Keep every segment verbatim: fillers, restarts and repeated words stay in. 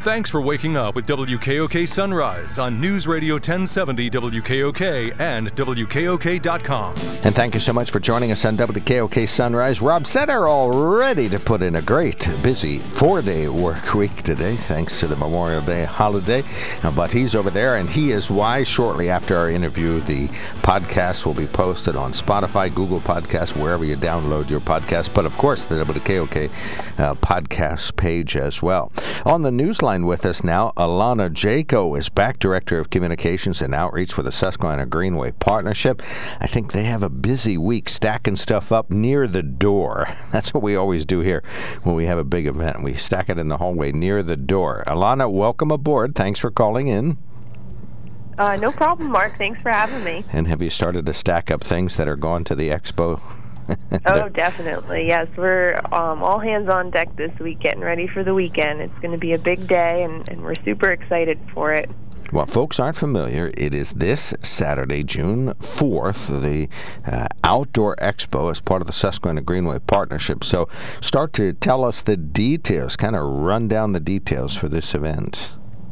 Thanks for waking up with W K O K Sunrise on News Radio ten seventy W K O K and W K O K dot com. And thank you so much for joining us on W K O K Sunrise. Rob Center all ready to put in a great, busy four-day work week today, thanks to the Memorial Day holiday. Uh, but he's over there, and he is why. Shortly after our interview, the podcast will be posted on Spotify, Google Podcasts, wherever you download your podcast, but of course the W K O K uh, podcast page as well. On the newsline with us now, Alana Jaco is back, Director of Communications and Outreach for the Susquehanna Greenway Partnership. I think they have a busy week stacking stuff up near the door. That's what we always do here when we have a big event. We stack it in the hallway near the door. Alana, welcome aboard. Thanks for calling in. Uh, no problem, Mark. Thanks for having me. And have you started to stack up things that are going to the expo? Oh, definitely. Yes, we're um, all hands on deck this week, getting ready for the weekend. It's going to be a big day, and, and we're super excited for it. Well, folks aren't familiar, it is this Saturday, June fourth, the uh, Outdoor Expo as part of the Susquehanna Greenway Partnership. So start to tell us the details, kind of run down the details for this event.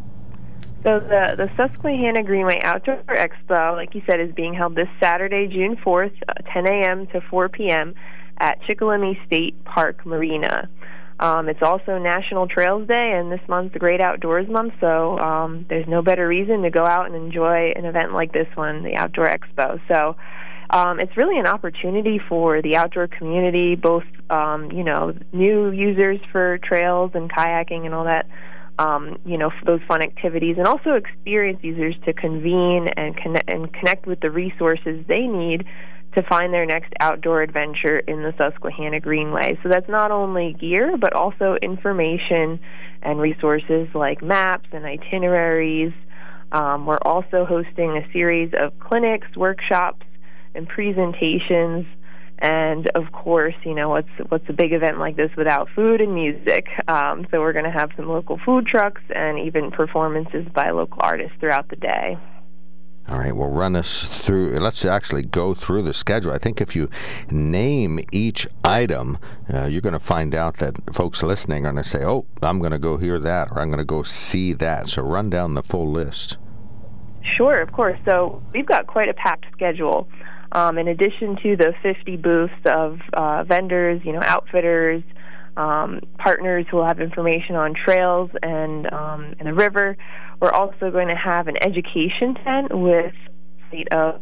So the, the Susquehanna Greenway Outdoor Expo, like you said, is being held this Saturday, June fourth, uh, ten a.m. to four p.m. at Chickalimi State Park Marina. Um, it's also National Trails Day, and this month's the Great Outdoors Month, so um, there's no better reason to go out and enjoy an event like this one, the Outdoor Expo. So um, it's really an opportunity for the outdoor community, both, um, you know, new users for trails and kayaking and all that, Um, you know, for those fun activities, and also experienced users to convene and connect, and connect with the resources they need to find their next outdoor adventure in the Susquehanna Greenway. So that's not only gear, but also information and resources like maps and itineraries. Um, we're also hosting a series of clinics, workshops, and presentations. And of course, you know, what's what's a big event like this without food and music? Um, so we're going to have some local food trucks and even performances by local artists throughout the day. All right, well, run us through. Let's actually go through the schedule. I think if you name each item, uh, you're going to find out that folks listening are going to say, oh, I'm going to go hear that, or I'm going to go see that. So run down the full list. Sure, of course. So we've got quite a packed schedule. Um, in addition to the fifty booths of uh, vendors, you know, outfitters, um, partners who will have information on trails and, um, and the river, we're also going to have an education tent with a suite of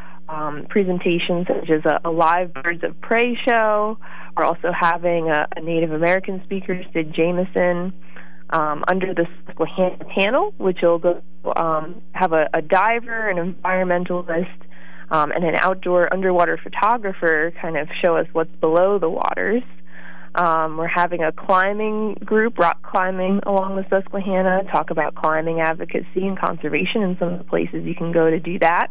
um, presentations such as a, a live Birds of Prey show. We're also having a, a Native American speaker, Sid Jameson, um, under the Susquehanna panel, which will go, um, have a, a diver, an environmentalist, Um, and an outdoor underwater photographer kind of show us what's below the waters. Um, we're having a climbing group, rock climbing along the Susquehanna, talk about climbing advocacy and conservation and some of the places you can go to do that.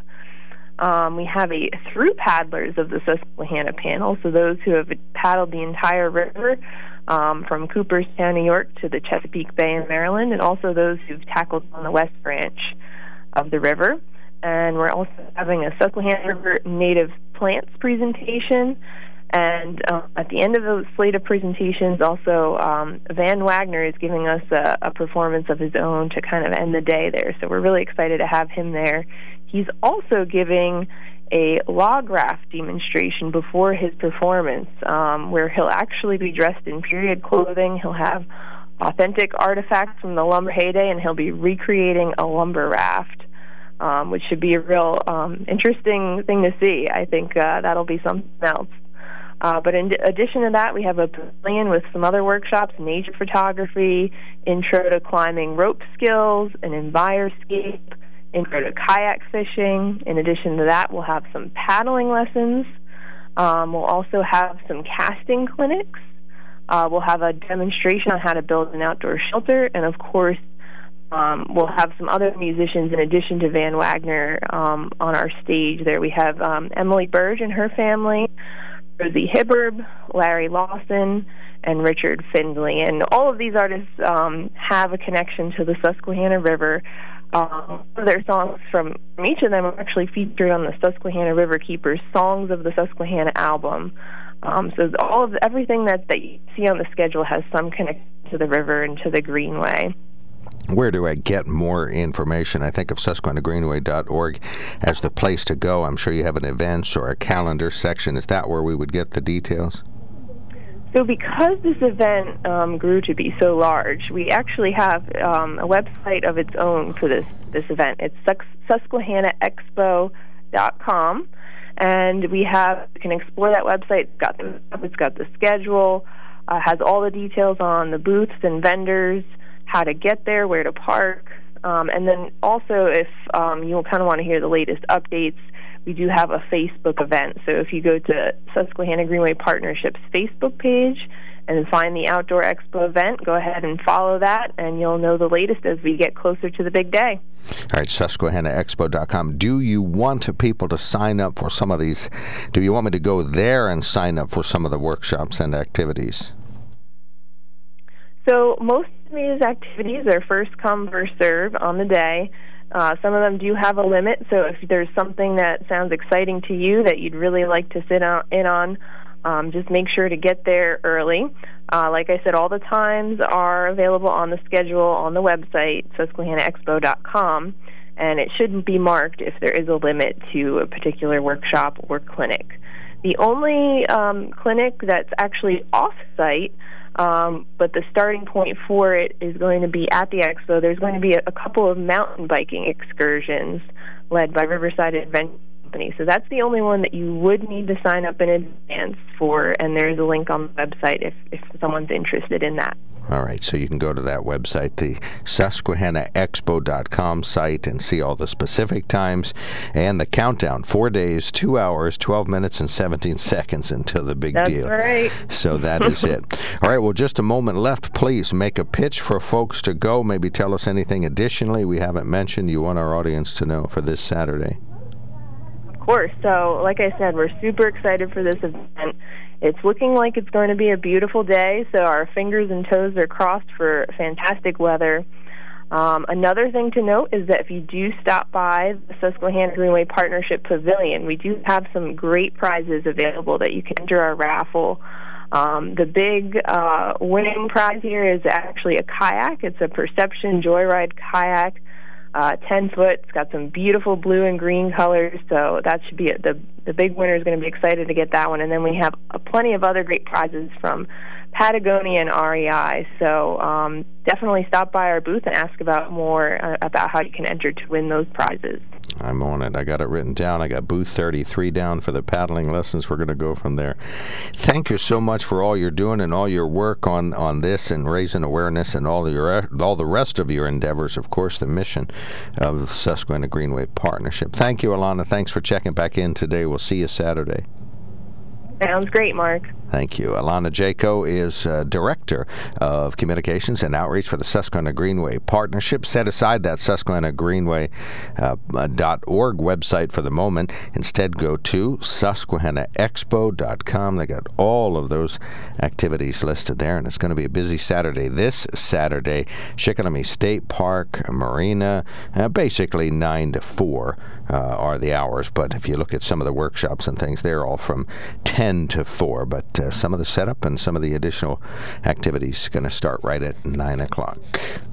Um, we have a through paddlers of the Susquehanna panel, so those who have paddled the entire river um, from Cooperstown, New York to the Chesapeake Bay in Maryland, and also those who've tackled on the West Branch of the river. And we're also having a Susquehanna River native plants presentation. And uh, at the end of the slate of presentations, also um, Van Wagner is giving us a, a performance of his own to kind of end the day there. So we're really excited to have him there. He's also giving a log raft demonstration before his performance, um, where he'll actually be dressed in period clothing. He'll have authentic artifacts from the lumber heyday, and he'll be recreating a lumber raft. Um, which should be a real um, interesting thing to see. I think uh, that'll be something else. Uh, but in addition to that, we have a pavilion with some other workshops, nature photography, intro to climbing rope skills, an Envirescape, intro to kayak fishing. In addition to that, we'll have some paddling lessons. Um, we'll also have some casting clinics. Uh, we'll have a demonstration on how to build an outdoor shelter, and of course, Um, we'll have some other musicians in addition to Van Wagner um, on our stage there. We have um, Emily Burge and her family, Rosie Hibberb, Larry Lawson, and Richard Findley. And all of these artists um, have a connection to the Susquehanna River. Um, one of their songs from, from each of them are actually featured on the Susquehanna River Keepers Songs of the Susquehanna album. Um, so all of everything that, that you see on the schedule has some connection to the river and to the Greenway. Where do I get more information? I think of Susquehanna Greenway dot org as the place to go. I'm sure you have an events or a calendar section. Is that where we would get the details? So because this event um, grew to be so large, we actually have um, a website of its own for this, this event. It's Susquehanna Expo dot com, and we have you can explore that website. It's got the, it's got the schedule, uh, has all the details on the booths and vendors, how to get there, where to park, um, and then also if um, you kind of want to hear the latest updates, we do have a Facebook event. So if you go to Susquehanna Greenway Partnership's Facebook page and find the Outdoor Expo event, go ahead and follow that, and you'll know the latest as we get closer to the big day. All right, Susquehanna Expo dot com. Do you want people to sign up for some of these? Do you want me to go there and sign up for some of the workshops and activities? So most of these activities are first come, first serve on the day. Uh, some of them do have a limit, so if there's something that sounds exciting to you that you'd really like to sit on, in on, um, just make sure to get there early. Uh, like I said, all the times are available on the schedule on the website, Susquehanna Expo dot com, and it shouldn't be marked if there is a limit to a particular workshop or clinic. The only um, clinic that's actually off-site, Um, but the starting point for it is going to be at the expo. There's going to be a, a couple of mountain biking excursions led by Riverside Adventure Company. So that's the only one that you would need to sign up in advance for, and there's a link on the website if, if someone's interested in that. All right, so you can go to that website, the Susquehanna Expo dot com site, and see all the specific times and the countdown. Four days, two hours, twelve minutes, and seventeen seconds until the big That's deal. That's right. So that is it. All right, well, just a moment left. Please make a pitch for folks to go. Maybe tell us anything additionally we haven't mentioned you want our audience to know for this Saturday. Of course. So, like I said, we're super excited for this event. It's looking like it's going to be a beautiful day, so our fingers and toes are crossed for fantastic weather. Um, another thing to note is that if you do stop by the Susquehanna Greenway Partnership Pavilion, we do have some great prizes available that you can enter our raffle. Um, the big uh, winning prize here is actually a kayak. It's a Perception Joyride kayak. Uh, ten foot. It's got some beautiful blue and green colors, so that should be it. The the big winner is going to be excited to get that one. And then we have uh, plenty of other great prizes from Patagonia and R E I. So um, definitely stop by our booth and ask about more uh, about how you can enter to win those prizes. I'm on it. I got it written down. I got booth thirty-three down for the paddling lessons. We're going to go from there. Thank you so much for all you're doing and all your work on, on this and raising awareness and all your all the rest of your endeavors. Of course, the mission of Susquehanna Greenway Partnership. Thank you, Alana. Thanks for checking back in today. We'll see you Saturday. Sounds great, Mark. Thank you. Alana Jaco is uh, Director of Communications and Outreach for the Susquehanna Greenway Partnership. Set aside that Susquehanna Greenway dot org uh, website for the moment. Instead, go to Susquehanna Expo dot com. They got all of those activities listed there, and it's going to be a busy Saturday. This Saturday, Shikellamy State Park, Marina, uh, basically nine to four uh, are the hours. But if you look at some of the workshops and things, they're all from ten to four. But uh, some of the setup and some of the additional activities going to start right at nine o'clock.